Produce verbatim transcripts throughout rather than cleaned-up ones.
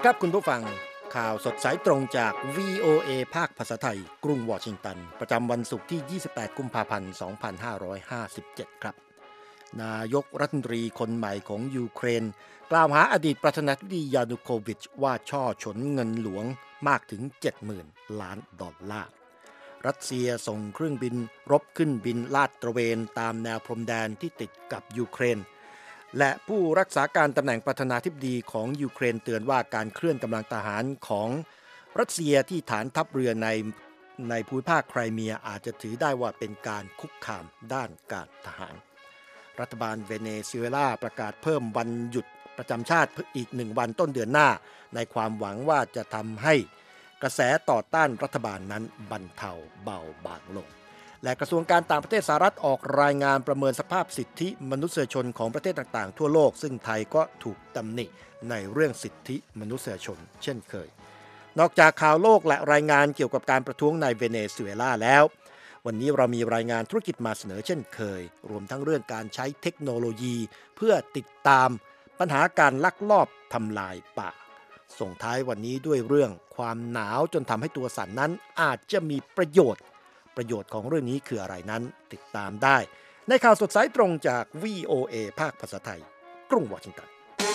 ครับคุณผู้ฟังข่าวสดสายตรงจาก วี โอ เอ ภาคภาษาไทยกรุงวอชิงตันประจำวันศุกร์ที่ยี่สิบแปดกุมภาพันธ์สองพันห้าร้อยห้าสิบเจ็ดครับนายกรัฐมนตรีคนใหม่ของยูเครนกล่าวหาอดีตประธานาธิบดียานูโควิชว่าช่อฉนเงินหลวงมากถึง เจ็ดหมื่น ล้านดอลลาร์รัสเซียส่งเครื่องบินรบขึ้นบินลาดตระเวนตามแนวพรมแดนที่ติดกับยูเครนและผู้รักษาการตำแหน่งประธานาธิบดีของยูเครนเตือนว่าการเคลื่อนกำลังทหารของรัสเซียที่ฐานทัพเรือในในภูมิภาคไครเมียอาจจะถือได้ว่าเป็นการคุกคามด้านการทหารรัฐบาลเวเนซุเอลาประกาศเพิ่มวันหยุดประจำชาติอีกหนึ่งวันต้นเดือนหน้าในความหวังว่าจะทำให้กระแสต่อต้านรัฐบาลนั้นบรรเทาเบาบางลงและกระทรวงการต่างประเทศสหรัฐออกรายงานประเมินสภาพสิทธิมนุษยชนของประเทศต่างๆทั่วโลกซึ่งไทยก็ถูกตำหนิในเรื่องสิทธิมนุษยชนเช่นเคยนอกจากข่าวโลกและรายงานเกี่ยวกับการประท้วงในเวเนซุเอลาแล้ววันนี้เรามีรายงานธุรกิจมาเสนอเช่นเคยรวมทั้งเรื่องการใช้เทคโนโลยีเพื่อติดตามปัญหาการลักลอบทำลายป่าส่งท้ายวันนี้ด้วยเรื่องความหนาวจนทำให้ตัวสั่นนั้นอาจจะมีประโยชน์ประโยชน์ของเรื่องนี้คืออะไรนั้นติดตามได้ในข่าวสดสายตรงจาก วี โอ เอ ภาคภาษาไทยกรุงวอชิงตัน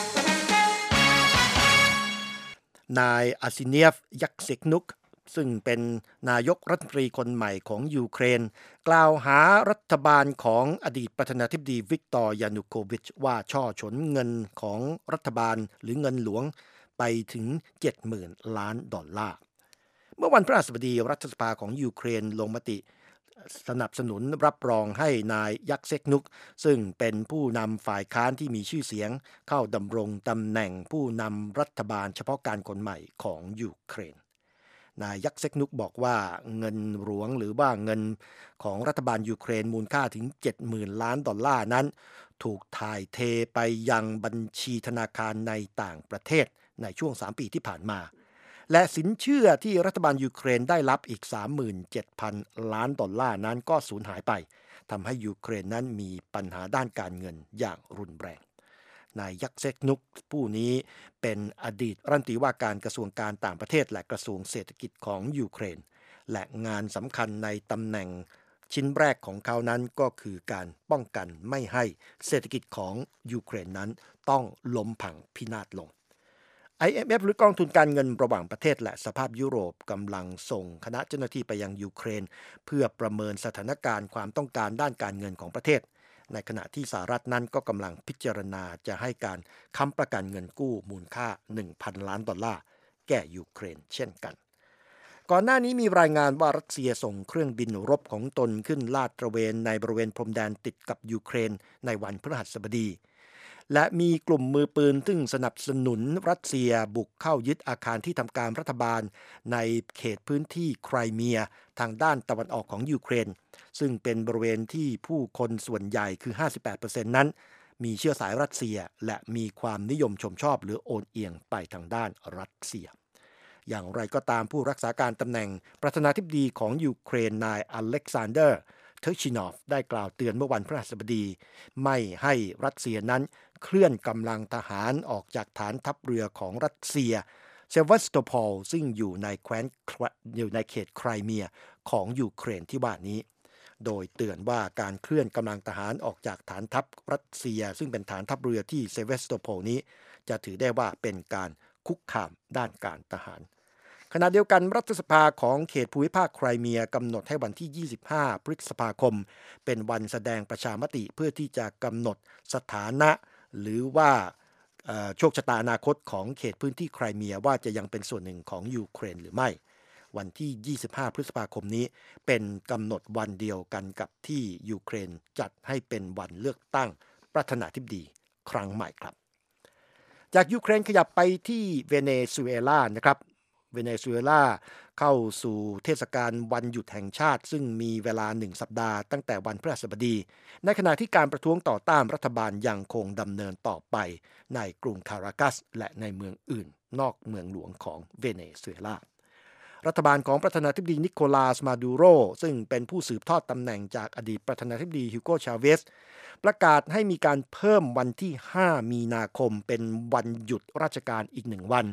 นายอาซิเนียฟยักเซกนุกซึ่งเป็นนายกรัฐมนตรีคนใหม่ของยูเครนกล่าวหารัฐบาลของอดีตประธานาธิบดีวิกตอร์ยานูโควิชว่าช่อฉนเงินของรัฐบาลหรือเงินหลวงไปถึง เจ็ดหมื่น ล้านดอลลาร์เมื่อวันพฤหัสบดีรัฐสภาของยูเครนลงมติสนับสนุนรับรองให้นายยักเซกนุกซึ่งเป็นผู้นำฝ่ายค้านที่มีชื่อเสียงเข้าดำรงตำแหน่งผู้นำรัฐบาลเฉพาะการคนใหม่ของยูเครนนายยักเซกนุกบอกว่าเงินหลวงหรือว่าเงินของรัฐบาลยูเครนมูลค่าถึง เจ็ดหมื่น ล้านดอลลาร์นั้นถูกถ่ายเทไปยังบัญชีธนาคารในต่างประเทศในช่วงสามปีที่ผ่านมาและสินเชื่อที่รัฐบาลยูเครนได้รับอีก สามหมื่นเจ็ดพัน ล้านดอลลาร์นั้นก็สูญหายไปทำให้ยูเครนนั้นมีปัญหาด้านการเงินอย่างรุนแรงนายยักเซกนุกผู้นี้เป็นอดีตรัฐมนตรีว่าการกระทรวงการต่างประเทศและกระทรวงเศรษฐกิจของยูเครนและงานสำคัญในตำแหน่งชิ้นแรกของเขานั้นก็คือการป้องกันไม่ให้เศรษฐกิจของยูเครนนั้นต้องล้มพังพินาศลงไอ เอ็ม เอฟ หรือกองทุนการเงินระหว่างประเทศและสภาพยุโรปกำลังส่งคณะเจ้าหน้าที่ไปยังยูเครนเพื่อประเมินสถานการณ์ความต้องการด้านการเงินของประเทศในขณะที่สหรัฐนั้นก็กำลังพิจารณาจะให้การค้ำประกันเงินกู้มูลค่า หนึ่งพัน ล้านดอลลาร์แก่ยูเครนเช่นกันก่อนหน้านี้มีรายงานว่ารัสเซียส่งเครื่องบินรบของตนขึ้นลาดตระเวนในบริเวณพรมแดนติดกับยูเครนในวันพฤหัสบดีและมีกลุ่มมือปืนซึ่งสนับสนุนรัสเซียบุกเข้ายึดอาคารที่ทำการรัฐบาลในเขตพื้นที่ไครเมียทางด้านตะวันออกของยูเครนซึ่งเป็นบริเวณที่ผู้คนส่วนใหญ่คือ ห้าสิบแปดเปอร์เซ็นต์ นั้นมีเชื้อสายรัสเซียและมีความนิยมชมชอบหรือโอนเอียงไปทางด้านรัสเซียอย่างไรก็ตามผู้รักษาการตำแหน่งประธานาธิบดีของยูเครนนายอเล็กซานเดอร์เทอร์ชินอฟได้กล่าวเตือนเมื่อวันพฤหัสบดีไม่ให้รัสเซียนั้นเคลื่อนกำลังทหารออกจากฐานทัพเรือของรัสเซียเซวัสโตโพลซึ่งอยู่ในแคว้นอยู่ในเขตไครเมียของยูเครนที่ว่านี้โดยเตือนว่าการเคลื่อนกำลังทหารออกจากฐานทัพรัสเซียซึ่งเป็นฐานทัพเรือที่เซวัสโตโพลนี้จะถือได้ว่าเป็นการคุกคามด้านการทหารขณะเดียวกันรัฐสภาของเขตภูมิภาคไครเมียกำหนดให้วันที่ยี่สิบห้าพฤษภาคมเป็นวันแสดงประชามติเพื่อที่จะกำหนดสถานะหรือว่าโชคชะตาอนาคตของเขตพื้นที่ไครเมียว่าจะยังเป็นส่วนหนึ่งของยูเครนหรือไม่วันที่ยี่สิบห้าพฤษภาคมนี้เป็นกำหนดวันเดียวกันกับที่ยูเครนจัดให้เป็นวันเลือกตั้งประธานาธิบดีครั้งใหม่ครับจากยูเครนขยับไปที่เวเนซุเอลานะครับเวเนซุเอลาเข้าสู่เทศกาลวันหยุดแห่งชาติซึ่งมีเวลาหนึ่งสัปดาห์ตั้งแต่วันพฤหัสบดีในขณะที่การประท้วงต่อต้านรัฐบาลยังคงดำเนินต่อไปในกรุงคารากัสและในเมืองอื่นนอกเมืองหลวงของเวเนซุเอลารัฐบาลของประธานาธิบดีนิโคลัสมาดูโรซึ่งเป็นผู้สืบทอดตำแหน่งจากอดีตประธานาธิบดีฮิวโกชาเวสประกาศให้มีการเพิ่มวันที่ห้ามีนาคมเป็นวันหยุดราชการอีกหนึ่งวัน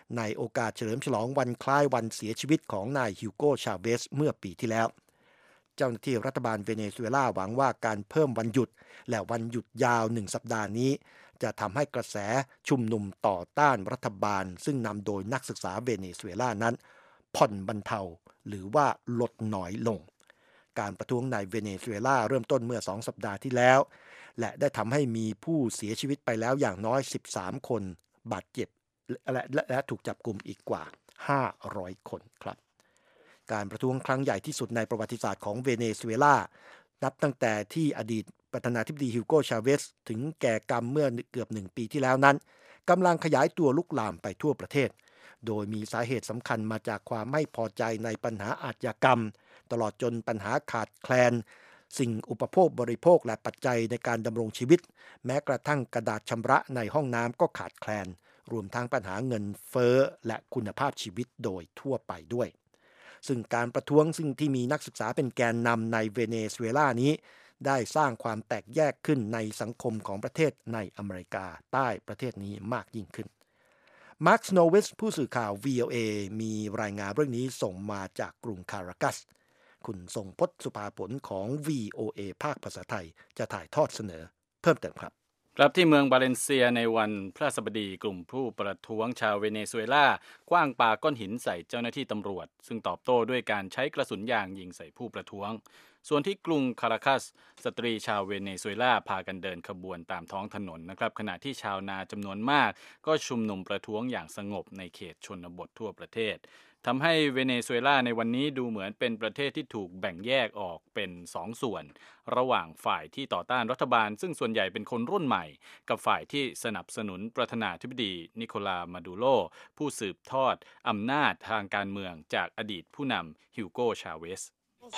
ในโอกาสเฉลิมฉลองวันคล้ายวันเสียชีวิตของนายฮิวโกชาเวสเมื่อปีที่แล้วเจ้าหน้าที่รัฐบาลเวเนซุเอลาหวังว่าการเพิ่มวันหยุดและวันหยุดยาวหนึ่งสัปดาห์นี้จะทำให้กระแสชุมนุมต่อต้านรัฐบาลซึ่งนำโดยนักศึกษาเวเนซุเอลานั้นผ่อนบรรเทาหรือว่าลดน้อยลงการประท้วงในเวเนซุเอลาเริ่มต้นเมื่อสองสัปดาห์ที่แล้วและได้ทำให้มีผู้เสียชีวิตไปแล้วอย่างน้อยสิบสามคนบาดเจ็บและและและถูกจับกุมอีกกว่าห้าร้อยคนครับการประท้วงครั้งใหญ่ที่สุดในประวัติศาสตร์ของเวเนซุเอลานับตั้งแต่ที่อดีตประธานาธิบดีฮิวโกชาเวสถึงแก่กรรมเมื่อเกือบหนึ่งปีที่แล้วนั้นกำลังขยายตัวลุกลามไปทั่วประเทศโดยมีสาเหตุสำคัญมาจากความไม่พอใจในปัญหาอาชญากรรมตลอดจนปัญหาขาดแคลนสิ่งอุปโภคบริโภคและปัจจัยในการดำรงชีวิตแม้กระทั่งกระดาษชำระในห้องน้ำก็ขาดแคลนรวมทั้งปัญหาเงินเฟ้อและคุณภาพชีวิตโดยทั่วไปด้วยซึ่งการประท้วงซึ่งที่มีนักศึกษาเป็นแกนนำในเวเนซุเอลานี้ได้สร้างความแตกแยกขึ้นในสังคมของประเทศในอเมริกาใต้ประเทศนี้มากยิ่งขึ้นมาร์ค สโนวิสผู้สื่อข่าว วี โอ เอ มีรายงานเรื่องนี้ส่งมาจากกรุงคารากัสคุณทรงพจน์สุภาผลของ วี โอ เอ ภาคภาษาไทยจะถ่ายทอดเสนอเพิ่มเติมครับครับที่เมืองบาเลนเซียในวันพฤหัสบดีกลุ่มผู้ประท้วงชาวเวเนซุเอลากว้างปาก้อนหินใส่เจ้าหน้าที่ตำรวจซึ่งตอบโต้ด้วยการใช้กระสุนยางยิงใส่ผู้ประท้วงส่วนที่กรุงคาราคัสสตรีชาวเวเนซุเอลาพากันเดินขบวนตามท้องถนนนะครับขณะที่ชาวนาจำนวนมากก็ชุมนุมประท้วงอย่างสงบในเขตชนบททั่วประเทศทำให้เวเนซุเอลาในวันนี้ดูเหมือนเป็นประเทศที่ถูกแบ่งแยกออกเป็นสองส่วนระหว่างฝ่ายที่ต่อต้านรัฐบาลซึ่งส่วนใหญ่เป็นคนรุ่นใหม่กับฝ่ายที่สนับสนุนประธานาธิบดีนิโคลามาดูโรผู้สืบทอดอำนาจทางการเมืองจากอดีตผู้นำฮิวโกชาเวส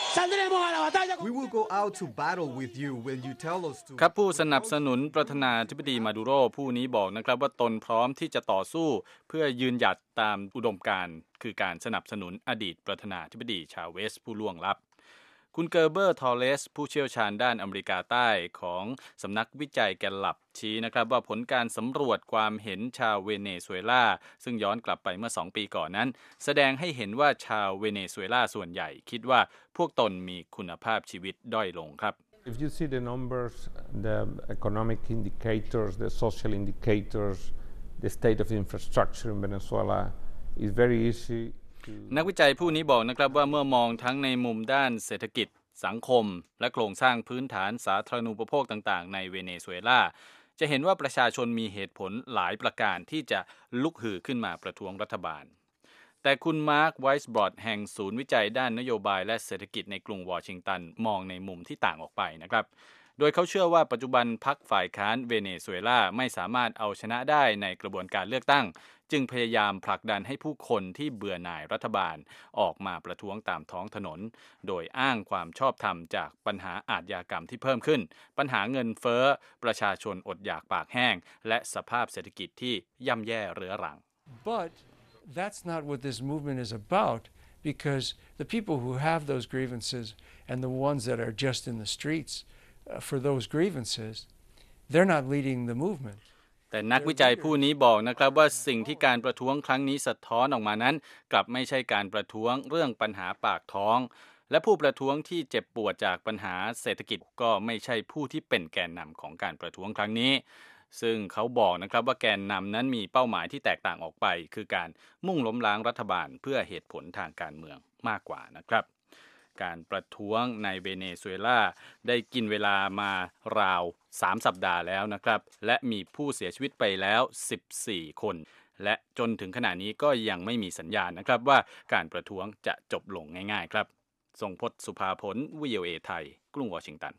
We will go out to battle with you when you tell us to ครับผู้สนับสนุนประธานาธิบดีมาดูโรผู้นี้บอกนะครับว่าตนพร้อมที่จะต่อสู้เพื่อยืนหยัดตามอุดมการณ์คือการสนับสนุนอดีตประธานาธิบดีชาเวสผู้ล่วงลับคุณเกอร์เบอร์ทอเลสผู้เชี่ยวชาญด้านอเมริกาใต้ของสำนักวิจัยแกลลับชี้นะครับว่าผลการสำรวจความเห็นชาวเวเนซุเอลาซึ่งย้อนกลับไปเมื่อสองปีก่อนนั้นแสดงให้เห็นว่าชาวเวเนซุเอลาส่วนใหญ่คิดว่าพวกตนมีคุณภาพชีวิตด้อยลงครับ If you see the numbers, the economic indicators, the social indicators, the state of infrastructure in Venezuela is very easy นักวิจัยผู้นี้บอกนะครับว่าเมื่อมองทั้งในมุมด้านเศรษฐกิจสังคมและโครงสร้างพื้นฐานสาธารณูปโภคต่างๆในเวเนซุเอลาจะเห็นว่าประชาชนมีเหตุผลหลายประการที่จะลุกฮือขึ้นมาประท้วงรัฐบาลแต่คุณมาร์คไวส์บรอดแห่งศูนย์วิจัยด้านนโยบายและเศรษฐกิจในกรุงวอชิงตันมองในมุมที่ต่างออกไปนะครับโดยเขาเชื่อว่าปัจจุบันพรรคฝ่ายค้านเวเนซุเอลาไม่สามารถเอาชนะได้ในกระบวนการเลือกตั้งจึงพยายามผลักดันให้ผู้คนที่เบื่อหน่ายรัฐบาลออกมาประท้วงตามท้องถนนโดยอ้างความชอบธรรมจากปัญหาอาชญากรรมที่เพิ่มขึ้นปัญหาเงินเฟ้อประชาชนอดอยากปากแห้งและสภาพเศรษฐกิจที่ย่ำแย่เรื้อรัง But that's not what this movement is about because the people who have those grievances and the ones that are just in the streets uh, for those grievances they're not leading the movementแต่นักวิจัยผู้นี้บอกนะครับว่าสิ่งที่การประท้วงครั้งนี้สะท้อนออกมานั้นกลับไม่ใช่การประท้วงเรื่องปัญหาปากท้องและผู้ประท้วงที่เจ็บปวดจากปัญหาเศรษฐกิจก็ไม่ใช่ผู้ที่เป็นแกนนำของการประท้วงครั้งนี้ซึ่งเขาบอกนะครับว่าแกนนำนั้นมีเป้าหมายที่แตกต่างออกไปคือการมุ่งล้มล้างรัฐบาลเพื่อเหตุผลทางการเมืองมากกว่านะครับการประท้วงในเวเนซุเอลาได้กินเวลามาราวสามสัปดาห์แล้วนะครับและมีผู้เสียชีวิตไปแล้วสิบสี่คนและจนถึงขณะนี้ก็ยังไม่มีสัญญาณนะครับว่าการประท้วงจะจบลงง่ายๆครับทรงพจน์สุภาผล วี โอ เอ ไทยกรุงวอชิงตัน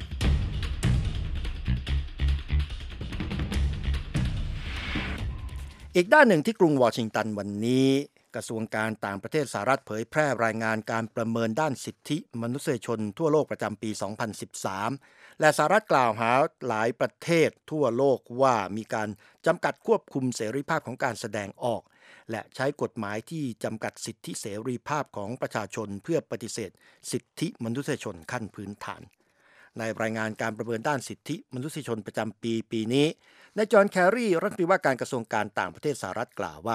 อีกด้านหนึ่งที่กรุงวอชิงตันวันนี้กระทรวงการต่างประเทศสหรัฐเผยแพร่รายงานการประเมินด้านสิทธิมนุษยชนทั่วโลกประจำปีสองพันสิบสามและสหรัฐกล่าวหาหลายประเทศทั่วโลกว่ามีการจำกัดควบคุมเสรีภาพของการแสดงออกและใช้กฎหมายที่จำกัดสิทธิเสรีภาพของประชาชนเพื่อปฏิเสธสิทธิมนุษยชนขั้นพื้นฐานในรายงานการประเมินด้านสิทธิมนุษยชนประจำปีปีนี้นายจอห์นแคร์รีรัฐมนตรีว่าการกระทรวงการต่างประเทศสหรัฐกล่าวว่า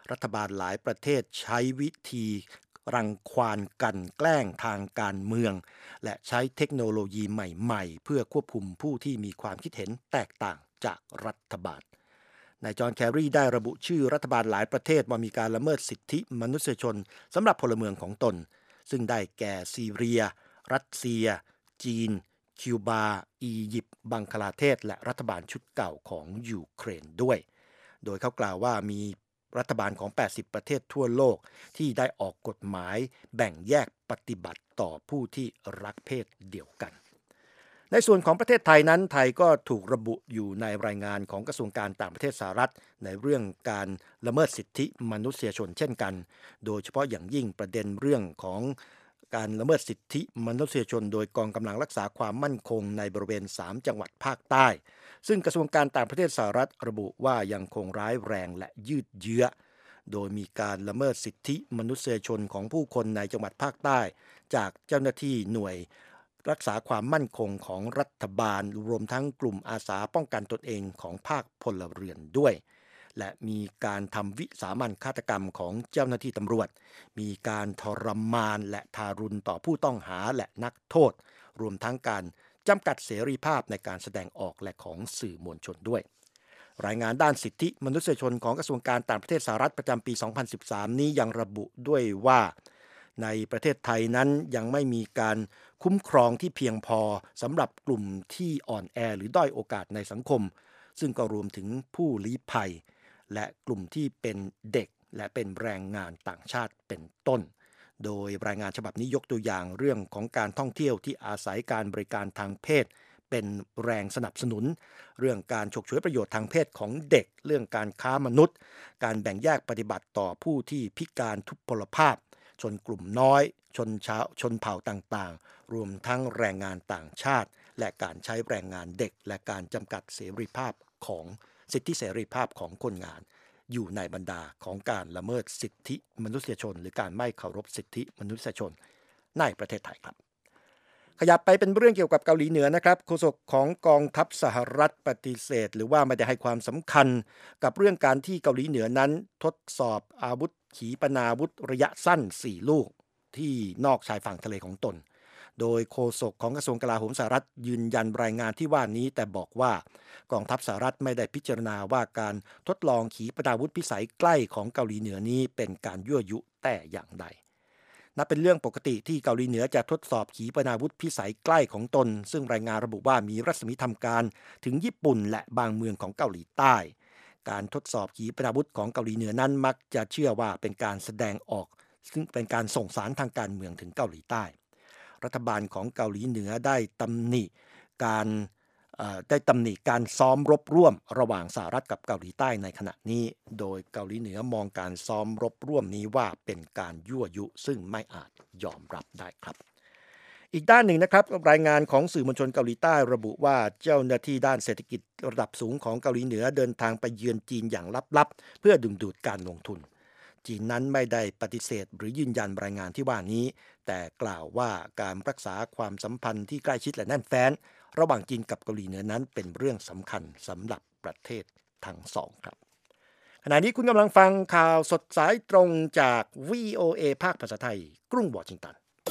รัฐบาลหลายประเทศใช้วิธีรังควานกันแกล้งทางการเมืองและใช้เทคโนโลยีใหม่ๆเพื่อควบคุมผู้ที่มีความคิดเห็นแตกต่างจากรัฐบาลนายจอห์นแคร์รีได้ระบุชื่อรัฐบาลหลายประเทศว่ามีการละเมิดสิทธิมนุษยชนสำหรับพลเมืองของตนซึ่งได้แก่ซีเรียรัสเซียจีนคิวบาอียิปต์บังคลาเทศและรัฐบาลชุดเก่าของยูเครนด้วยโดยเขากล่าวว่ามีรัฐบาลของแปดสิบประเทศทั่วโลกที่ได้ออกกฎหมายแบ่งแยกปฏิบัติต่อผู้ที่รักเพศเดียวกันในส่วนของประเทศไทยนั้นไทยก็ถูกระบุอยู่ในรายงานของกระทรวงการต่างประเทศสหรัฐในเรื่องการละเมิดสิทธิมนุษยชนเช่นกันโดยเฉพาะอย่างยิ่งประเด็นเรื่องของการละเมิดสิทธิมนุษยชนโดยกองกำลังรักษาความมั่นคงในบริเวณสามจังหวัดภาคใต้ซึ่งกระทรวงการต่างประเทศสหรัฐระบุว่ายังคงร้ายแรงและยืดเยื้อโดยมีการละเมิดสิทธิมนุษยชนของผู้คนในจังหวัดภาคใต้จากเจ้าหน้าที่หน่วยรักษาความมั่นคงของรัฐบาลรวมทั้งกลุ่มอาสาป้องกันตนเองของภาคพลเรือนด้วยและมีการทำวิสามัญฆาตกรรมของเจ้าหน้าที่ตำรวจมีการทรมานและทารุณต่อผู้ต้องหาและนักโทษรวมทั้งการจำกัดเสรีภาพในการแสดงออกและของสื่อมวลชนด้วยรายงานด้านสิทธิมนุษยชนของกระทรวงการต่างประเทศสหรัฐประจำปีสองพันสิบสามนี้ยังระบุด้วยว่าในประเทศไทยนั้นยังไม่มีการคุ้มครองที่เพียงพอสำหรับกลุ่มที่อ่อนแอหรือด้อยโอกาสในสังคมซึ่งก็รวมถึงผู้ลี้ภัยและกลุ่มที่เป็นเด็กและเป็นแรงงานต่างชาติเป็นต้นโดยรายงานฉบับนี้ยกตัวอย่างเรื่องของการท่องเที่ยวที่อาศัยการบริการทางเพศเป็นแรงสนับสนุนเรื่องการฉกฉวยประโยชน์ทางเพศของเด็กเรื่องการค้ามนุษย์การแบ่งแยกปฏิบัติต่อผู้ที่พิการทุพพลภาพชนกลุ่มน้อยชนชาวชนเผ่าต่างๆรวมทั้งแรงงานต่างชาติและการใช้แรงงานเด็กและการจำกัดเสรีภาพของสิทธิเสรีภาพของคนงานอยู่ในบรรดาของการละเมิดสิทธิมนุษยชนหรือการไม่เคารพสิทธิมนุษยชนในประเทศไทยครับขยับไปเป็นเรื่องเกี่ยวกับเกาหลีเหนือนะครับโฆษกของกองทัพสหรัฐปฏิเสธหรือว่าไม่ได้ให้ความสำคัญกับเรื่องการที่เกาหลีเหนือนั้นทดสอบอาวุธขีปนาวุธระยะสั้นสี่ลูกที่นอกชายฝั่งทะเลของตนโดยโฆษกของกระทรวงกลาโหมสหรัฐยืนยันรายงานที่ว่านี้แต่บอกว่ากองทัพสหรัฐไม่ได้พิจารณาว่าการทดลองขีปนาวุธพิสัยใกล้ของเกาหลีเหนือนี้เป็นการยั่วยุแต่อย่างใดนับเป็นเรื่องปกติที่เกาหลีเหนือจะทดสอบขีปนาวุธพิสัยใกล้ของตนซึ่งรายงานระบุว่ามีรัศมีทำการถึงญี่ปุ่นและบางเมืองของเกาหลีใต้การทดสอบขีปนาวุธของเกาหลีเหนือนั้นมักจะเชื่อว่าเป็นการแสดงออกซึ่งเป็นการส่งสารทางการเมืองถึงเกาหลีใต้รัฐบาลของเกาหลีเหนือได้ตำหนิการได้ตำหนิการซ้อมรบร่วมระหว่างสหรัฐกับเกาหลีใต้ในขณะนี้โดยเกาหลีเหนือมองการซ้อมรบร่วมนี้ว่าเป็นการยั่วยุซึ่งไม่อาจยอมรับได้ครับอีกด้านหนึ่งนะครับรายงานของสื่อมวลชนเกาหลีใต้ระบุว่าเจ้าหน้าที่ด้านเศรษฐกิจระดับสูงของเกาหลีเหนือเดินทางไปเยือนจีนอย่างลับๆเพื่อดึงดูดการลงทุนจีนนั้นไม่ได้ปฏิเสธหรือยืนยันรายงานที่ว่านี้แต่กล่าวว่าการรักษาความสัมพันธ์ที่ใกล้ชิดและแน่นแฟ้นระหว่างจีนกับเกาหลีเหนือนั้นเป็นเรื่องสำคัญสำหรับประเทศทั้งสองครับขณะนี้คุณกำลังฟังข่าวสดสายตรงจาก วี โอ เอ ภาคภาษาไทยกรุงวอชิงตัน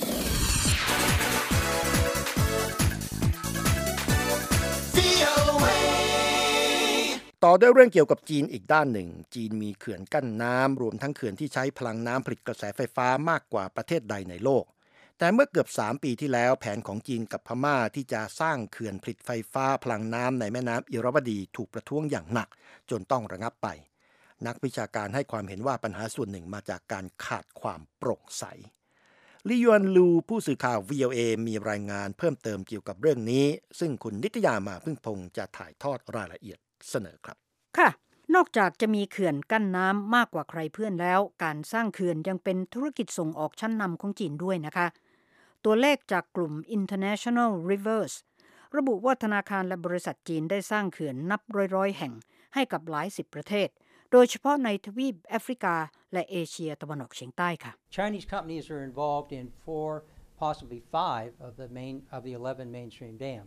ต่อด้วยเรื่องเกี่ยวกับจีนอีกด้านหนึ่งจีนมีเขื่อนกั้นน้ำรวมทั้งเขื่อนที่ใช้พลังน้ำผลิตกระแสไฟฟ้ามากกว่าประเทศใดในโลกแต่เมื่อเกือบสามปีที่แล้วแผนของจีนกับพม่าที่จะสร้างเขื่อนผลิตไฟฟ้าพลังน้ำในแม่น้ำอิระวดีถูกประท้วงอย่างหนักจนต้องระงับไปนักวิชาการให้ความเห็นว่าปัญหาส่วนหนึ่งมาจากการขาดความโปร่งใสลี่ยวนลูผู้สื่อข่าว วี โอ เอ มีรายงานเพิ่มเติมเกี่ยวกับเรื่องนี้ซึ่งคุณนิตยามาพึ่งพงษ์จะถ่ายทอดรายละเอียดเสนอครับค่ะนอกจากจะมีเขื่อนกั้นน้ำมากกว่าใครเพื่อนแล้วการสร้างเขื่อนยังเป็นธุรกิจส่งออกชั้นนำของจีนด้วยนะคะตัวเลขจากกลุ่ม International Rivers ระบุว่าธนาคารและบริษัทจีนได้สร้างเขื่อนนับร้อยๆแห่งให้กับหลายสิบประเทศโดยเฉพาะในทวีปแอฟริกาและเอเชียตะวันออกเฉียงใต้ค่ะ Chinese companies are involved in four, possibly five of the main of the eleven mainstream dams.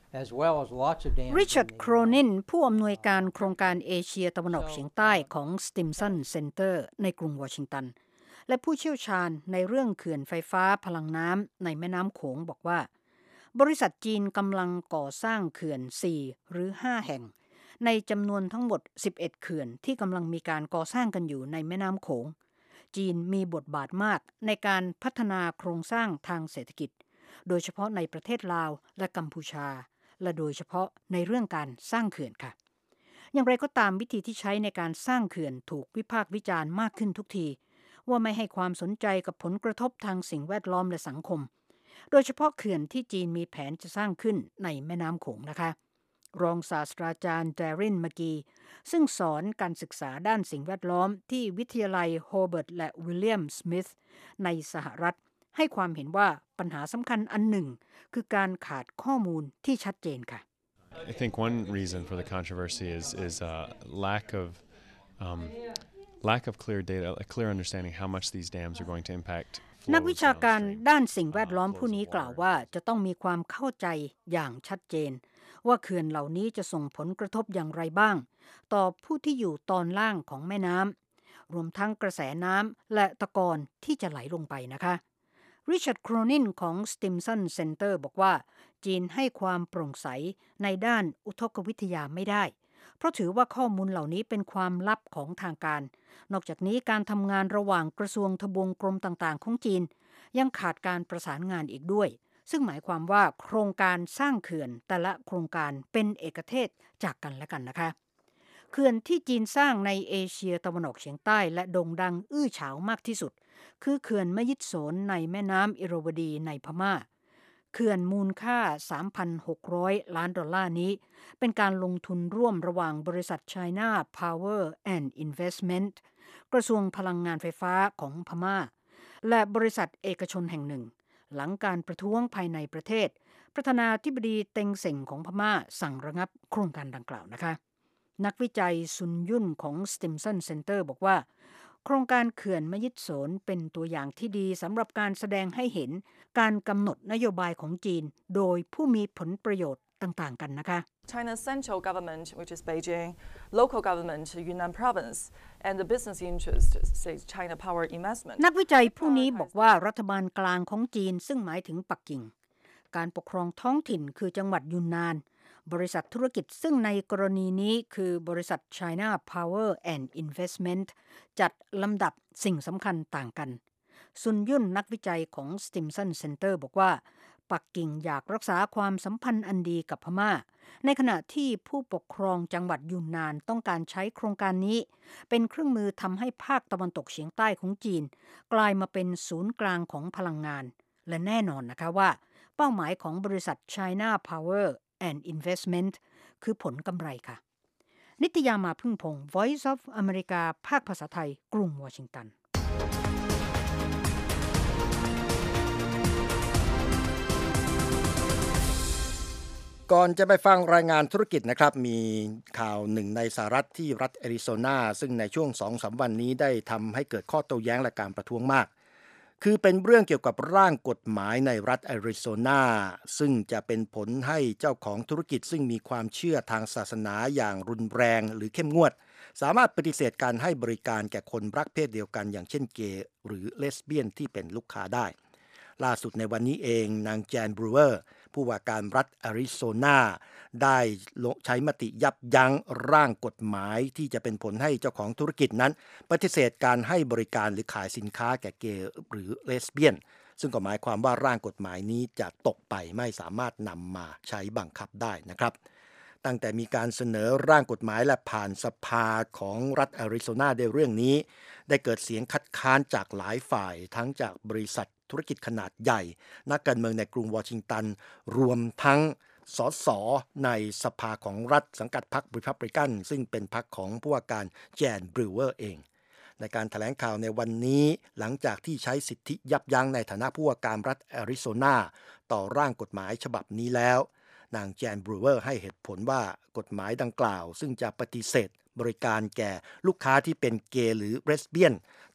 as well as lots of dams. Richard Cronin ผู้อำนวยการโครงการเอเชียตะวันออกเฉียงใต้ของ Stimson Center ในกรุงวอชิงตันและผู้เชี่ยวชาญในเรื่องเขื่อนไฟฟ้าพลังน้ำในแม่น้ำโขงบอกว่าบริษัทจีนกำลังก่อสร้างเขื่อนสี่หรือห้าแห่งในจำนวนทั้งหมดสิบเอ็ดเขื่อนที่กำลังมีการก่อสร้างกันอยู่ในแม่น้ำโขงจีนมีบทบาทมากในการพัฒนาโครงสร้างทางเศรษฐกิจโดยเฉพาะในประเทศลาวและกัมพูชาและโดยเฉพาะในเรื่องการสร้างเขื่อนค่ะอย่างไรก็ตามวิธีที่ใช้ในการสร้างเขื่อนถูกวิพากษ์วิจารณ์มากขึ้นทุกทีว่าไม่ให้ความสนใจกับผลกระทบทางสิ่งแวดล้อมและสังคมโดยเฉพาะเขื่อนที่จีนมีแผนจะสร้างขึ้นในแม่น้ำโขงนะคะรองศาสตราจารย์แดริน มะกีซึ่งสอนการศึกษาด้านสิ่งแวดล้อมที่วิทยาลัยโฮเบิร์ตและวิลเลียมสมิธในสหรัฐให้ความเห็นว่าปัญหาสำคัญอันหนึ่งคือการขาดข้อมูลที่ชัดเจนค่ะ I think one reason for the controversy is is a lack of um, lack of clear data, a clear understanding how much these dams are going to impact. นักวิชาการด้านสิ่งแวดล้อมผู้นี้กล่าวว่าจะต้องมีความเข้าใจอย่างชัดเจนว่าเขื่อนเหล่านี้จะส่งผลกระทบอย่างไรบ้างต่อผู้ที่อยู่ตอนล่างของแม่น้ำรวมทั้งกระแสน้ำและตะกอนที่จะไหลลงไปนะคะริชาร์ด โครนินของ Stimson Center บอกว่าจีนให้ความโปร่งใสในด้านอุทกวิทยาไม่ได้เพราะถือว่าข้อมูลเหล่านี้เป็นความลับของทางการนอกจากนี้การทำงานระหว่างกระทรวงทบวงกรมต่างๆของจีนยังขาดการประสานงานอีกด้วยซึ่งหมายความว่าโครงการสร้างเขื่อนแต่ละโครงการเป็นเอกเทศจากกันและกันนะคะเขื่อนที่จีนสร้างในเอเชียตะวันออกเฉียงใต้และโด่งดังอื้อฉาวมากที่สุดคือเขื่อนมะยิดโสนในแม่น้ำอิรวดีในพม่าเขื่อนมูลค่า สามพันหกร้อย ล้านดอลลาร์นี้เป็นการลงทุนร่วมระหว่างบริษัท China Power and Investment กระทรวงพลังงานไฟฟ้าของพม่าและบริษัทเอกชนแห่งหนึ่งหลังการประท้วงภายในประเทศประธานาธิบดีเต็งเส็งของพม่าสั่งระงับโครงการดังกล่าวนะคะนักวิจัยซุนยุ่นของ Stimson Center บอกว่าโครงการเขื่อนมะยิดโสนเป็นตัวอย่างที่ดีสำหรับการแสดงให้เห็นการกำหนดนโยบายของจีนโดยผู้มีผลประโยชน์ต่างๆกันนะคะ China's central government, which is Beijing, local government, Yunnan province, and the business interest, say China Power Investment. นักวิจัยผู้นี้บอกว่ารัฐบาลกลางของจีนซึ่งหมายถึงปักกิ่งการปกครองท้องถิ่นคือจังหวัดยุนนานบริษัทธุรกิจซึ่งในกรณีนี้คือบริษัท China Power and Investment จัดลำดับสิ่งสำคัญต่างกันซุนยุ่นนักวิจัยของ Stimson Center บอกว่าปักกิ่งอยากรักษาความสัมพันธ์อันดีกับพม่าในขณะที่ผู้ปกครองจังหวัดยุนนานต้องการใช้โครงการนี้เป็นเครื่องมือทำให้ภาคตะวันตกเฉียงใต้ของจีนกลายมาเป็นศูนย์กลางของพลังงานและแน่นอนนะคะว่าเป้าหมายของบริษัท China Power and Investment คือผลกำไรค่ะนิตยามาพึ่งพงศ์ Voice of America ภาคภาษาไทยกรุงวอชิงตันก่อนจะไปฟังรายงานธุรกิจนะครับมีข่าวหนึ่งในสหรัฐที่รัฐแอริโซนาซึ่งในช่วง สองถึงสาม วันนี้ได้ทำให้เกิดข้อโต้แย้งและการประท้วงมากคือเป็นเรื่องเกี่ยวกับร่างกฎหมายในรัฐแอริโซนาซึ่งจะเป็นผลให้เจ้าของธุรกิจซึ่งมีความเชื่อทางศาสนาอย่างรุนแรงหรือเข้มงวดสามารถปฏิเสธการให้บริการแก่คนรักเพศเดียวกันอย่างเช่นเกย์หรือเลสเบี้ยนที่เป็นลูกค้าได้ล่าสุดในวันนี้เองนางแจนบรูเวอร์ผู้ว่าการรัฐแอริโซนาได้ใช้มติยับยั้งร่างกฎหมายที่จะเป็นผลให้เจ้าของธุรกิจนั้นปฏิเสธการให้บริการหรือขายสินค้าแก่เกย์หรือเลสเบี้ยนซึ่งก็หมายความว่าร่างกฎหมายนี้จะตกไปไม่สามารถนำมาใช้บังคับได้นะครับตั้งแต่มีการเสนอร่างกฎหมายและผ่านสภาของรัฐแอริโซนาในเรื่องนี้ได้เกิดเสียงคัดค้านจากหลายฝ่ายทั้งจากบริษัทธุรกิจขนาดใหญ่นักการเมืองในกรุงวอชิงตันรวมทั้งสสในสภาของรัฐสังกัดพรรครีพับลิกันซึ่งเป็นพรรคของผู้ว่าการแจนบรูเวอร์เองในการแถลงข่าวในวันนี้หลังจากที่ใช้สิทธิยับยั้งในฐานะผู้ว่าการรัฐแอริโซนาต่อร่างกฎหมายฉบับนี้แล้วนางแจนบรูเวอร์ให้เหตุผลว่ากฎหมายดังกล่าวซึ่งจะปฏิเสธบริการแก่ลูกค้าที่เป็นเกย์หรือเลสเบี้ยน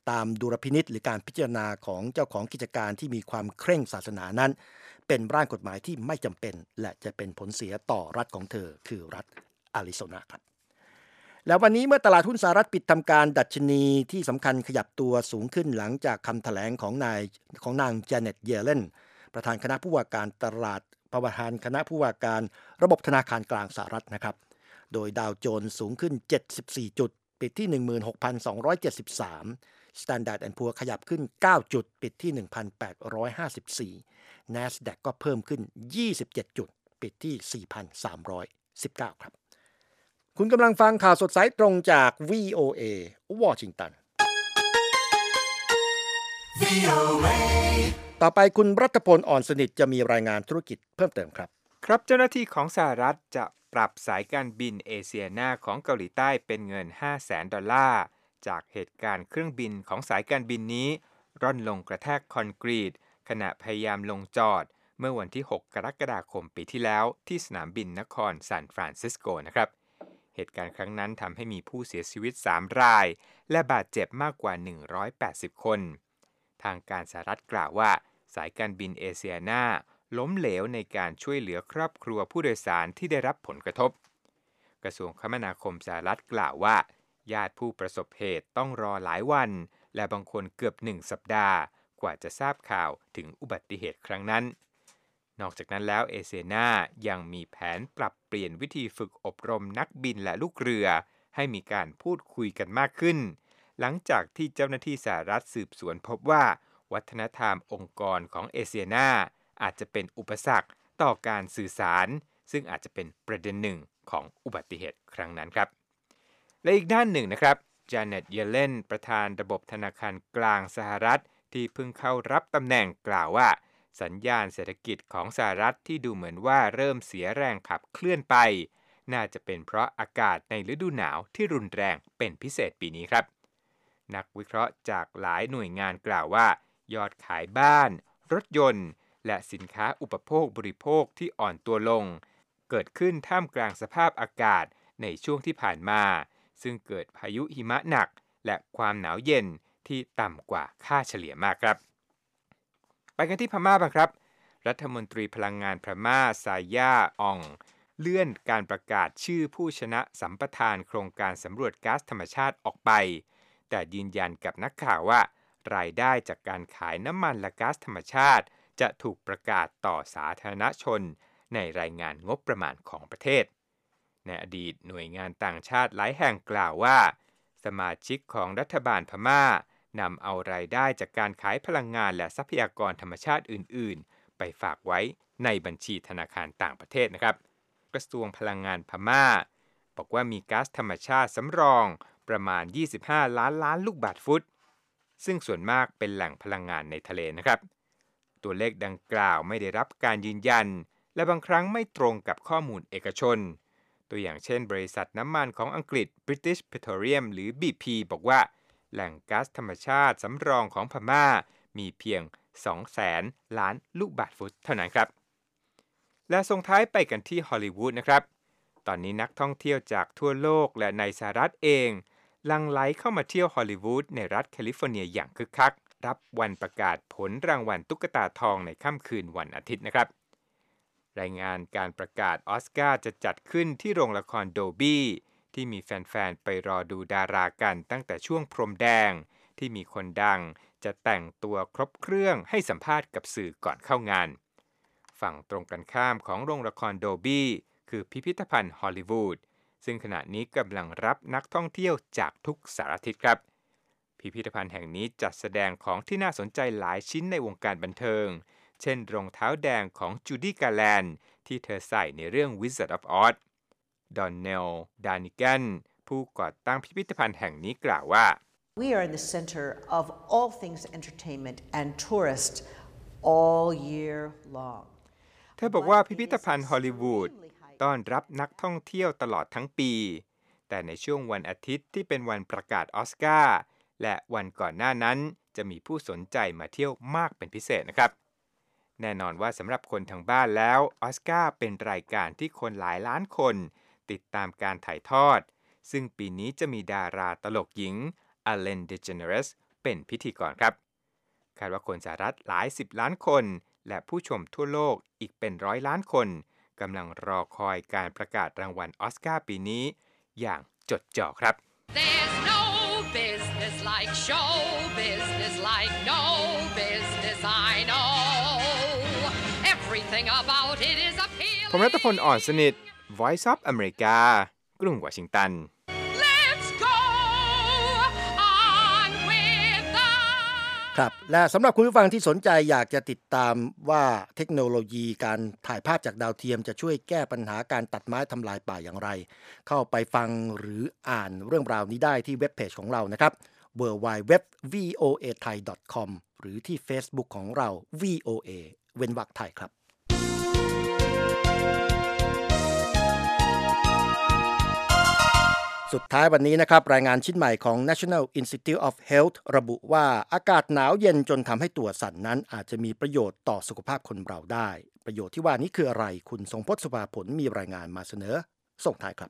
ตามดุลพินิจหรือการพิจารณาของเจ้าของกิจการที่มีความเคร่งศาสนานั้นเป็นร่างกฎหมายที่ไม่จำเป็นและจะเป็นผลเสียต่อรัฐของเธอคือรัฐอาริโซนาครับแล้ววันนี้เมื่อตลาดหุ้นสหรัฐปิดทำการดัชนีที่สำคัญขยับตัวสูงขึ้นหลังจากคำแถลงของนายของนางแจเน็ตเยเลนประธานคณะผู้ว่าการตลาดประธานคณะผู้ว่าการระบบธนาคารกลางสหรัฐนะครับโดยดาวโจนส์สูงขึ้นเจ็ดสิบสี่จุดปิดที่ หนึ่งหมื่นหกพันสองร้อยเจ็ดสิบสาม Standard แอนด์ Poor's ขยับขึ้นเก้าจุดปิดที่ หนึ่งพันแปดร้อยห้าสิบสี่ NASDAQ ก็เพิ่มขึ้นยี่สิบเจ็ดจุดปิดที่ สี่พันสามร้อยสิบเก้า ครับคุณกำลังฟังข่าวสดสายตรงจาก วี โอ เอ วอชิงตัน ต่อไปคุณรัตพล อ่อนสนิทจะมีรายงานธุรกิจเพิ่มเติมครับครับเจ้าหน้าที่ของสหรัฐจะปรับสายการบินเอเชียนาของเกาหลีใต้เป็นเงิน ห้าแสน ดอลลาร์จากเหตุการณ์เครื่องบินของสายการบินนี้ร่อนลงกระแทกคอนกรีตขณะพยายามลงจอดเมื่อวันที่หกกรกฎาคมปีที่แล้วที่สนามบินนครซานฟรานซิสโกนะครับเหตุการณ์ครั้งนั้นทำให้มีผู้เสียชีวิตสามรายและบาดเจ็บมากกว่าหนึ่งร้อยแปดสิบคนทางการสหรัฐกล่าวว่าสายการบินเอเชียนาล้มเหลวในการช่วยเหลือครอบครัวผู้โดยสารที่ได้รับผลกระทบกระทรวงคมนาคมสหรัฐกล่าวว่าญาติผู้ประสบเหตุต้องรอหลายวันและบางคนเกือบหนึ่งสัปดาห์กว่าจะทราบข่าวถึงอุบัติเหตุครั้งนั้นนอกจากนั้นแล้วเอเชียนายังมีแผนปรับเปลี่ยนวิธีฝึกอบรมนักบินและลูกเรือให้มีการพูดคุยกันมากขึ้นหลังจากที่เจ้าหน้าที่สหรัฐสืบสวนพบว่าวัฒนธรรมองค์กรของเอเชียนาอาจจะเป็นอุปสรรคต่อการสื่อสารซึ่งอาจจะเป็นประเด็นหนึ่งของอุบัติเหตุครั้งนั้นครับและอีกด้านหนึ่งนะครับจาเน็ตเยเลนประธานระบบธนาคารกลางสหรัฐที่เพิ่งเข้ารับตำแหน่งกล่าวว่าสัญญาณเศรษฐกิจของสหรัฐที่ดูเหมือนว่าเริ่มเสียแรงขับเคลื่อนไปน่าจะเป็นเพราะอากาศในฤดูหนาวที่รุนแรงเป็นพิเศษปีนี้ครับนักวิเคราะห์จากหลายหน่วยงานกล่าวว่ายอดขายบ้านรถยนต์และสินค้าอุปโภคบริโภคที่อ่อนตัวลงเกิดขึ้นท่ามกลางสภาพอากาศในช่วงที่ผ่านมาซึ่งเกิดพายุหิมะหนักและความหนาวเย็นที่ต่ำกว่าค่าเฉลี่ยมากครับไปกันที่พม่าบ้างครับรัฐมนตรีพลังงานพม่าซาย่าอองเลื่อนการประกาศชื่อผู้ชนะสัมปทานโครงการสำรวจก๊าซธรรมชาติออกไปแต่ยืนยันกับนักข่าวว่ารายได้จากการขายน้ำมันและก๊าซธรรมชาติจะถูกประกาศต่อสาธารณชนในรายงานงบประมาณของประเทศในอดีตหน่วยงานต่างชาติหลายแห่งกล่าวว่าสมาชิกของรัฐบาลพม่านำเอารายได้จากการขายพลังงานและทรัพยากรธรรมชาติอื่นๆไปฝากไว้ในบัญชีธนาคารต่างประเทศนะครับกระทรวงพลังงานพม่าบอกว่ามีก๊าซธรรมชาติสำรองประมาณยี่สิบห้าล้านล้านลูกบาศก์ฟุตซึ่งส่วนมากเป็นแหล่งพลังงานในทะเลนะครับตัวเลขดังกล่าวไม่ได้รับการยืนยันและบางครั้งไม่ตรงกับข้อมูลเอกชนตัวอย่างเช่นบริษัทน้ำมันของอังกฤษ British Petroleum หรือ บี พี บอกว่าแหล่งก๊าซธรรมชาติสำรองของพม่ามีเพียง สองแสน ล้านลูกบาศก์ฟุตเท่านั้นครับและส่งท้ายไปกันที่ฮอลลีวูดนะครับตอนนี้นักท่องเที่ยวจากทั่วโลกและในสหรัฐเองหลั่งไหลเข้ามาเที่ยวฮอลลีวูดในรัฐแคลิฟอร์เนียอย่างคึกคักรับวันประกาศผลรางวัลตุ๊กตาทองในค่ำคืนวันอาทิตย์นะครับรายงานการประกาศออสการ์จะจัดขึ้นที่โรงละครโดบี้ที่มีแฟนๆไปรอดูดารากันตั้งแต่ช่วงพรมแดงที่มีคนดังจะแต่งตัวครบเครื่องให้สัมภาษณ์กับสื่อก่อนเข้างานฝั่งตรงกันข้ามของโรงละครโดบี้คือพิพิธภัณฑ์ฮอลลีวูดซึ่งขณะนี้กำลังรับนักท่องเที่ยวจากทุกสารทิศครับพิพิธภัณฑ์แห่งนี้จัดแสดงของที่น่าสนใจหลายชิ้นในวงการบันเทิงเช่นรองเท้าแดงของจูดี้การ์แลนด์ที่เธอใส่ในเรื่อง Wizard of Oz ดอนเนล ดานิกันผู้ก่อตั้งพิพิธภัณฑ์แห่งนี้กล่าวว่า We are in the center of all things entertainment and tourist all year long เธอบอกว่าพิพิธภัณฑ์ฮอลลีวูดต้อนรับนักท่องเที่ยวตลอดทั้งปีแต่ในช่วงวันอาทิตย์ที่เป็นวันประกาศออสการ์และวันก่อนหน้านั้นจะมีผู้สนใจมาเที่ยวมากเป็นพิเศษนะครับแน่นอนว่าสำหรับคนทางบ้านแล้วออสการ์เป็นรายการที่คนหลายล้านคนติดตามการถ่ายทอดซึ่งปีนี้จะมีดาราตลกหญิงอเลน เดเจเนเรสเป็นพิธีกรครับคาดว่าคนสหรัฐหลายสิบล้านคนและผู้ชมทั่วโลกอีกเป็นร้อยล้านคนกำลังรอคอยการประกาศรางวัลออสการ์ปีนี้อย่างจดจ่อครับ There's no business like show business like no business I know everything about it is appealing ผมรัตพล อ่อนสนิท Voice of America กรุงวอชิงตันครับและสำหรับคุณผู้ฟังที่สนใจอยากจะติดตามว่าเทคโนโลยีการถ่ายภาพจากดาวเทียมจะช่วยแก้ปัญหาการตัดไม้ทำลายป่าอย่างไรเข้าไปฟังหรืออ่านเรื่องราวนี้ได้ที่เว็บเพจของเรานะครับ ดับเบิลยู ดับเบิลยู ดับเบิลยู ดอท วี โอ เอ ไทย ดอท คอม หรือที่ Facebook ของเรา วี โอ เอ เว้นวรรคไทยครับสุดท้ายวันนี้นะครับรายงานชิ้นใหม่ของ National Institute of Health ระบุว่าอากาศหนาวเย็นจนทำให้ตัวสั่นนั้นอาจจะมีประโยชน์ต่อสุขภาพคนเราได้ประโยชน์ที่ว่านี้คืออะไรคุณทรงพจน์ สุภาผลมีรายงานมาเสนอส่งท้ายครับ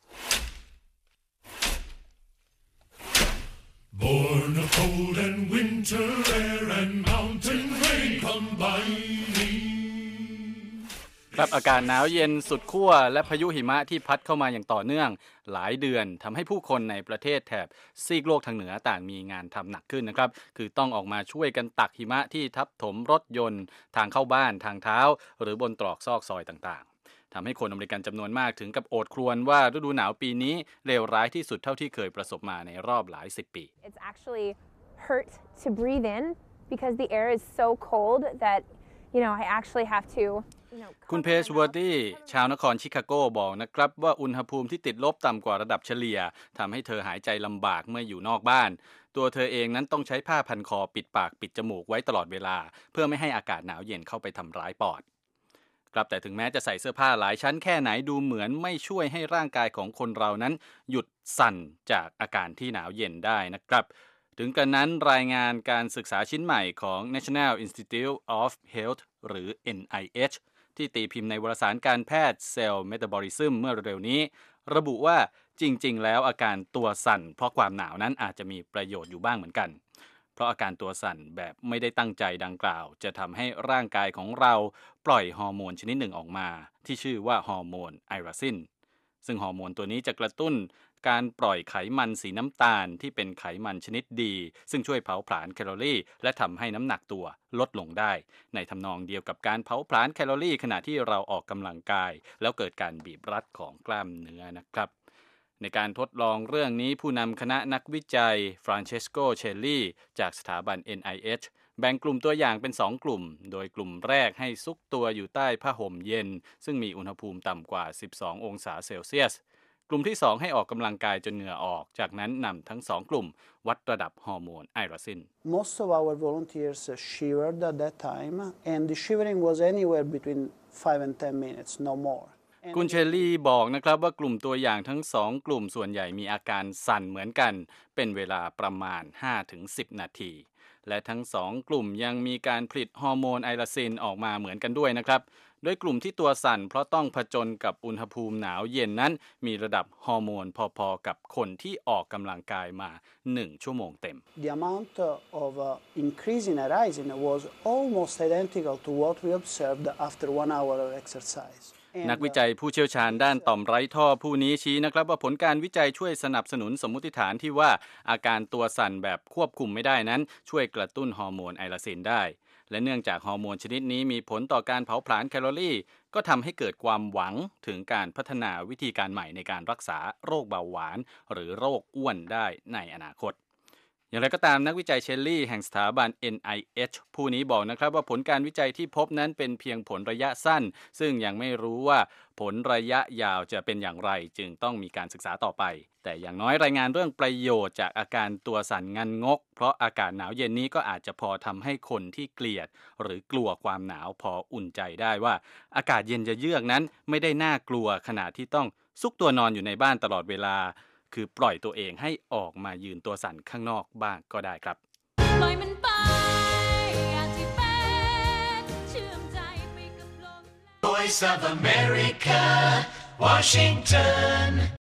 Born of cold and winter air and mountain rain combining ครับอากาศหนาวเย็นสุดขั้วและพายุหิมะที่พัดเข้ามาอย่างต่อเนื่องหลายเดือนทำให้ผู้คนในประเทศแถบซีกโลกทางเหนือต่างมีงานทำหนักขึ้นนะครับคือต้องออกมาช่วยกันตักหิมะที่ทับถมรถยนต์ทางเข้าบ้านทางเท้าหรือบนตรอกซอกซอยต่างๆทำให้คนอเมริกันจำนวนมากถึงกับโอดครวญว่าฤดูหนาวปีนี้เลวร้ายที่สุดเท่าที่เคยประสบมาในรอบหลายสิบปี It's actually hurt to breathe in because the air is so cold that you know I actually have to คุณเพจวอร์ดี้ชาวนครชิคาโกบอกนะครับว่าอุณหภูมิที่ติดลบต่ำกว่าระดับเฉลี่ยทำให้เธอหายใจลำบากเมื่ออยู่นอกบ้านตัวเธอเองนั้นต้องใช้ผ้าพันคอปิดปากปิดจมูกไว้ตลอดเวลาเพื่อไม่ให้อากาศหนาวเย็นเข้าไปทำร้ายปอดครับแต่ถึงแม้จะใส่เสื้อผ้าหลายชั้นแค่ไหนดูเหมือนไม่ช่วยให้ร่างกายของคนเรานั้นหยุดสั่นจากอาการที่หนาวเย็นได้นะครับถึงกระนั้นรายงานการศึกษาชิ้นใหม่ของ National Institute of Health หรือ เอ็น ไอ เอชที่ตีพิมพ์ในวารสารการแพทย์ Cell Metabolism เมื่อเร็วนี้ระบุว่าจริงๆแล้วอาการตัวสั่นเพราะความหนาวนั้นอาจจะมีประโยชน์อยู่บ้างเหมือนกันเพราะอาการตัวสั่นแบบไม่ได้ตั้งใจดังกล่าวจะทำให้ร่างกายของเราปล่อยฮอร์โมนชนิดหนึ่งออกมาที่ชื่อว่าฮอร์โมนไอราซินซึ่งฮอร์โมนตัวนี้จะกระตุ้นการปล่อยไขมันสีน้ำตาลที่เป็นไขมันชนิดดีซึ่งช่วยเผาผลาญแคลอรี่และทำให้น้ำหนักตัวลดลงได้ในทำนองเดียวกับการเผาผลาญแคลอรี่ขณะที่เราออกกำลังกายแล้วเกิดการบีบรัดของกล้ามเนื้อนะครับในการทดลองเรื่องนี้ผู้นำคณะนักวิจัยฟรานเชสโกเชลลี่จากสถาบัน เอ็น ไอ เอช แบ่งกลุ่มตัวอย่างเป็นสองกลุ่มโดยกลุ่มแรกให้ซุกตัวอยู่ใต้ผ้าห่มเย็นซึ่งมีอุณหภูมิต่ำกว่าสิบสององศาเซลเซียสกลุ่มที่สองให้ออกกำลังกายจนเหงื่อออกจากนั้นนำทั้งสองกลุ่มวัดระดับฮอร์โมนไอราซิน Most of our volunteers shivered at that time and the shivering was anywhere between five and ten minutes no more คุณเชลลี่บอกนะครับว่ากลุ่มตัวอย่างทั้งสองกลุ่มส่วนใหญ่มีอาการสั่นเหมือนกันเป็นเวลาประมาณ ห้าถึงสิบ นาทีและทั้งสองกลุ่มยังมีการผลิตฮอร์โมนไอราซินออกมาเหมือนกันด้วยนะครับโดยกลุ่มที่ตัวสั่นเพราะต้องผจญกับอุณหภูมิหนาวเย็นนั้นมีระดับฮอร์โมนพอๆกับคนที่ออกกำลังกายมาหนึ่งชั่วโมงเต็ม The amount of increase in arousal was almost identical to what we observed after one hour of exercise นักวิจัยผู้เชี่ยวชาญด้านต่อมไร้ท่อผู้นี้ชี้นะครับว่าผลการวิจัยช่วยสนับสนุนสมมุติฐานที่ว่าอาการตัวสั่นแบบควบคุมไม่ได้นั้นช่วยกระตุ้นฮอร์โมนไอราซินได้และเนื่องจากฮอร์โมนชนิดนี้มีผลต่อการเผาผลาญแคลอรี่ก็ทำให้เกิดความหวังถึงการพัฒนาวิธีการใหม่ในการรักษาโรคเบาหวานหรือโรคอ้วนได้ในอนาคตอย่างไรก็ตามนักวิจัยเชลลี่แห่งสถาบัน เอ็น ไอ เอช ผู้นี้บอกนะครับว่าผลการวิจัยที่พบนั้นเป็นเพียงผลระยะสั้นซึ่งยังไม่รู้ว่าผลระยะยาวจะเป็นอย่างไรจึงต้องมีการศึกษาต่อไปแต่อย่างน้อยรายงานเรื่องประโยชน์จากอาการตัวสั่นงันงกเพราะอากาศหนาวเย็นนี้ก็อาจจะพอทำให้คนที่เกลียดหรือกลัวความหนาวพออุ่นใจได้ว่าอากาศเย็นจะเยือกนั้นไม่ได้น่ากลัวขนาดที่ต้องซุกตัวนอนอยู่ในบ้านตลอดเวลาคือปล่อยตัวเองให้ออกมายืนตัวสั่นข้างนอกบ้างก็ได้ครับปล่อยมันไปอยากที่เป็นเชื่อมใจไปกับลม Voice of America Washington